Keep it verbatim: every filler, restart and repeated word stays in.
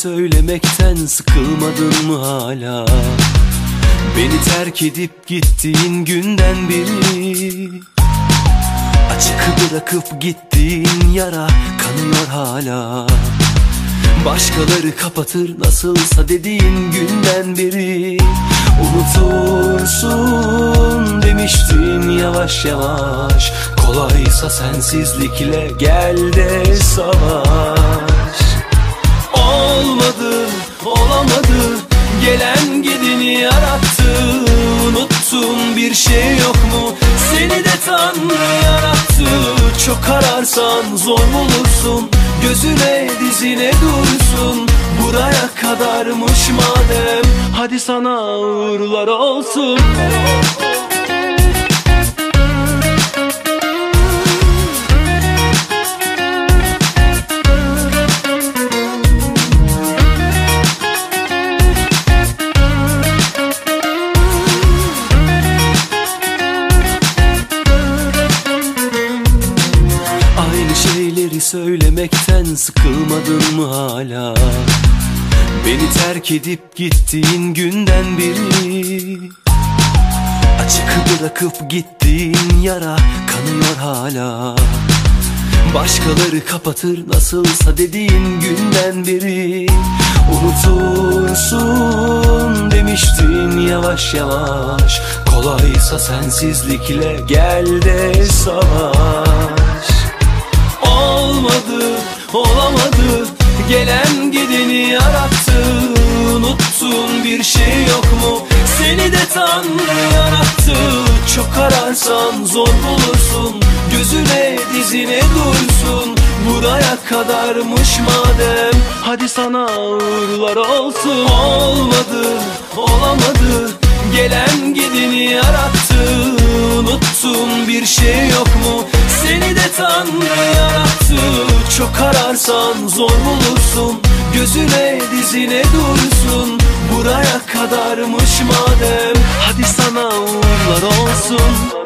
söylemekten sıkılmadın mı hala? Beni terk edip gittiğin günden beri açık bırakıp gittiğin yara kanıyor hala. Başkaları kapatır nasılsa dediğin günden beri unutursun demiştin yavaş yavaş. Kolaysa sensizlikle gel de savaş. Olmadı, olamadı, gelen gideni yarattı. Unuttun bir şey yok mu? Seni de Tanrı yarattı. Çok ararsan zor bulursun, gözüne dizine dursun. Buraya kadarmış madem, hadi sana uğurlar olsun. Şeyleri söylemekten sıkılmadın mı hala? Beni terk edip gittiğin günden beri açık bırakıp gittiğin yara kanıyor hala. Başkaları kapatır nasılsa dediğin günden beri unutursun demiştin yavaş yavaş. Kolaysa sensizlikle gel de savaş. Olmadı, olamadı, gelen gideni yarattı. Unuttun bir şey yok mu? Seni de Tanrı yarattı. Çok ararsan zor bulursun, gözüne dizine dursun. Buraya kadarmış madem, hadi sana uğurlar olsun. Olmadı, olamadı, gelen gideni yarattı. Unuttun bir şey yok mu? Seni de Tanrı yarattı. Çok ararsan zor bulursun, gözüne dizine dursun. Buraya kadarmış madem, hadi sana uğurlar olsun.